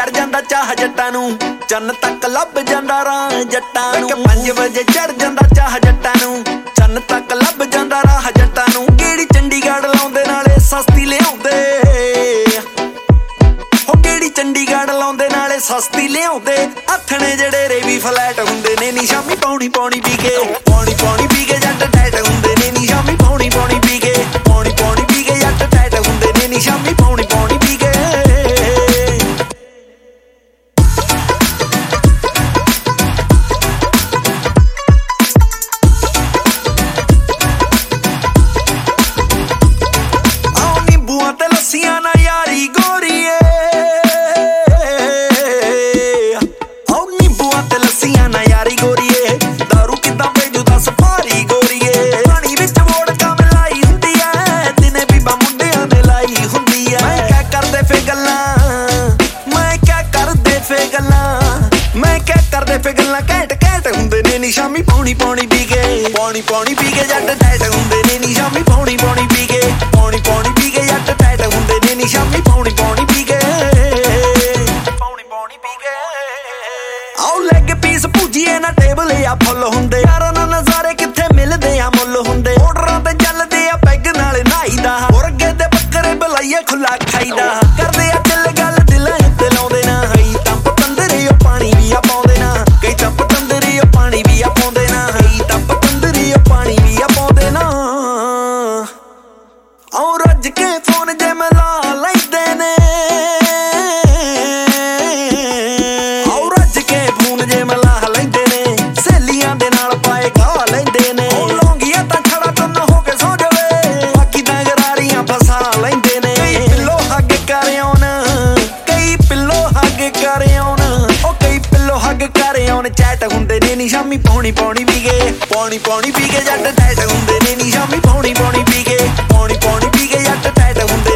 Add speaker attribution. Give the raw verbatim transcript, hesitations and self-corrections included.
Speaker 1: ਚੜ ਜਾਂਦਾ ਚਾਹ ਜੱਟਾਂ ਨੂੰ ਚੰਨ ਤੱਕ ਲੱਭ ਜਾਂਦਾ ਰਾਹ ਜੱਟਾਂ ਨੂੰ ਪੰਜ ਵਜੇ ਚੜ ਜਾਂਦਾ ਚਾਹ ਜੱਟਾਂ ਨੂੰ ਚੰਨ ਤੱਕ ਲੱਭ ਜਾਂਦਾ ਰਾਹ ਜੱਟਾਂ ਨੂੰ ਕਿਹੜੀ ਚੰਡੀਗੜ੍ਹ ਲਾਉਂਦੇ ਨਾਲੇ ਸਸਤੀ ਲਿਆਉਂਦੇ ਹੋ ਕਿਹੜੀ ਚੰਡੀਗੜ੍ਹ ਲਾਉਂਦੇ ਨਾਲੇ ਸਸਤੀ ਲਿਆਉਂਦੇ ਹੱਥਣੇ ਜਿਹੜੇ ਰੇ ਵੀ ਫਲੈਟ ਹੁੰਦੇ ਨੇ ਨੀ ਸ਼ਾਮੀ ਪੌਣੀ ਪੌਣੀ ਪੀ ਕੇ ਪੌਣੀ ਪੌਣੀ ਪੀ ਕੇ ਜੱਟ ਟੈਟ ਹੁੰਦੇ ਨੇ ਨੀ ਸ਼ਾਮੀ ਪੌਣੀ ਪੌਣੀ ਪੀ ਕੇ ਪੌਣੀ ਪੌਣੀ ਪੀ ਕੇ ਜੱਟ ਟੈਟ ਹੁੰਦੇ ਨੇ ਨੀ ਸ਼ਾਮੀ ਪੌਣੀ ਪੌਣੀ ਪੀ ਕੇ ਨਾ ਯਾਰੀ ਗੋਰੀਏ ਆਉ ਨਿੰਬੂਆਂ ਤੇ ਲੱਸੀਆਂ ਨਾ ਯਾਰੀ ਗੋਰੀਏ ਦਾਰੂ ਕਿੱਦਾਂ ਭੇਜੂ ਦੱਸ ਭਾਰੀ ਗੋਰੀਏ ਪਾਣੀ ਵਿੱਚ ਵੋਡਕਾ ਮਿਲਾਈ ਹੁੰਦੀ ਐ ਦਿਨੇ ਬੀਬਾ ਮੁੰਡਿਆਂ ਦੇ ਲਾਈ ਹੁੰਦੀ ਐ ਮੈਂ ਕਿਆ ਕਰਦੇ ਫੇ ਗੱਲਾਂ ਮੈਂ ਕਿਆ ਕਰਦੇ ਫੇ ਗੱਲਾਂ ਮੈਂ ਕਿਆ ਕਰਦੇ ਫੇ ਗੱਲਾਂ ਘੈਂਟ ਘੈਂਟ ਹੁੰਦੇ ਨੇ ਨੀ ਸ਼ਾਮੀ ਪੌਣੀ ਪੌਣੀ ਪੀ ਕੇ ਪੌਣੀ ਪੌਣੀ ਪੀ ਕੇ ਜੱਟ ਟੈਟ ਹੁੰਦੇ ਨੇ ਨੀ ਸ਼ਾਮੀ ਪੌਣੀ ਪੌਣੀ ਪੀ ਕੇ ਪੌਣੀ ਪੌਣੀ ਪੀ ਕੇ ਜੱਟ ਟੈਟ ਹੁੰਦੇ ਨੇ ਨੀ ਸ਼ਾਮੀ ਪੌਣੀ ਪੌਣੀ ਪੀ ਕੇ ਪੌਣੀ ਪੌਣੀ ਪੀ ਕੇ ਆਉ ਲੈਗ ਪੀਸ ਭੁਜੀਏ ਨਾ ਟੇਬਲ ਆ ਫੁੱਲ ਹੁੰਦੇ ਯਾਰਾਂ ਨਾਲ ਨਜ਼ਾਰੇ ਕਿੱਥੇ ਮਿਲਦੇ ਆ ਮੁੱਲ ਹੁੰਦੇ ਆਰਡਰਾਂ ਤੇ ਚੱਲਦੇ ਆ ਪੈਗ ਨਾਲ ਨਾਈਦਾ ਮੁਰਗੇ ਤੇ ਬੱਕਰੇ ਬਲਾਈਏ ਖੁੱਲਾ ਖਾਈਦਾ ਕਰਦੇ ਆ ਦਿਲ ਗੱਲ ਦਿਲਾਂ ਉੱਤੇ ਲਾਉਂਦੇ ਨਾ ਹਈ ਤਾਂ ਪਤੰਦਰੇ ਉਹ ਪਾਣੀ ਵੀ ਆ ਪਾਉਂਦੇ ਨਾ ਕਈ ਤਾਂ ਪਤੰਦਰੇ ਉਹ ਪਾਣੀ ਵੀ ਆ ਪਾਉਂਦੇ ਨਾ ਹਈ ਤਾਂ ਪਤੰਦਰੇ ਉਹ ਪਾਣੀ ਵੀ ਆ ਪਾਉਂਦੇ ਨਾ ਆਉ ਰੱਜ ਕੇ ਫੋਨ ਜੇ ਮਿਲਾ ਲੈਂਦੇ ਨੇ ਆਉ ਰੱਜ ਕੇ ਫੋਨ ਜੇ ਮਿਲਾ ਲੈਂਦੇ ਨੇ ਸਹੇਲੀਆਂ ਦੇ ਨਾਲ ਪਾਏ ਖਾ ਲੈਂਦੇ ਨੇ ਲੌਂਗੀਆਂ ਤਾਂ ਖੜਾ ਤੁੰਨ ਹੋ ਕੇ ਸੌ ਜਾਵੇ ਬਾਕੀ ਤਾਂ ਗਰਾਰੀਆਂ ਫਸਾ ਲੈਂਦੇ ਨੇ ਕਈ ਪਿੱਲੋ ਹੱਗ ਕਰ ਆਉਣ ਕਈ ਪਿੱਲੋ ਹੱਗ ਕਰ ਆਉਣ ਉਹ ਕਈ ਪਿੱਲੋ ਹੱਗ ਕਰ ਆਉਣ ਚੈਟ ਹੁੰਦੇ ਨੇ ਨੀ ਸ਼ਾਮੀ ਪੌਣੀ ਪੌਣੀ ਪੀ ਕੇ ਪੌਣੀ ਪੌਣੀ ਪੀ ਕੇ ਜੱਟ ਟੈਟ ਹੁੰਦੇ ਨੇ ਨੀ ਸ਼ਾਮੀ ਪੌਣੀ ਪੌਣੀ ਪੀ ਕੇ ਪੌਣੀ ਪੌਣੀ ਪੀ ਕੇ ਜੱਟ ਟੈਟ ਹੁੰਦੇ